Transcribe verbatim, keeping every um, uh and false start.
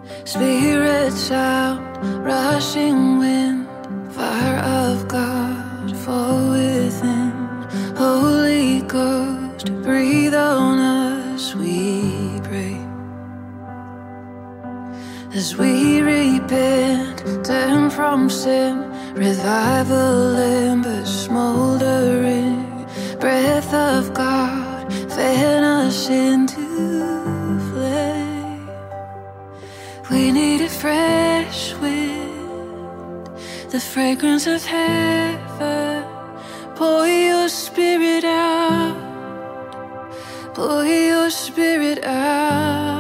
Spirits out, rushing wind, fire of God, fall within. Holy Ghost, breathe on us, we pray. As we repent, turn from sin, revival embers smoldering. Breath of God, fan us into flame. We need a fresh wind, the fragrance of heaven. Pour your spirit out, pour your spirit out.